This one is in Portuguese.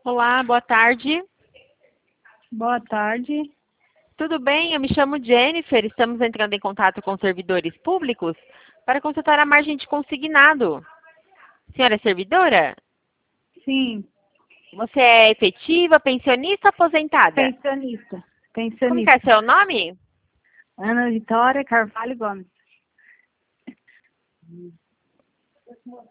Olá, boa tarde. Boa tarde. Tudo bem? Eu me chamo Jennifer. Estamos entrando em contato com servidores públicos para consultar a margem de consignado. Senhora é servidora? Sim, Você é efetiva, pensionista ou aposentada? pensionista. Como que é Pensionista. seu nome? Ana Vitória Carvalho Gomes.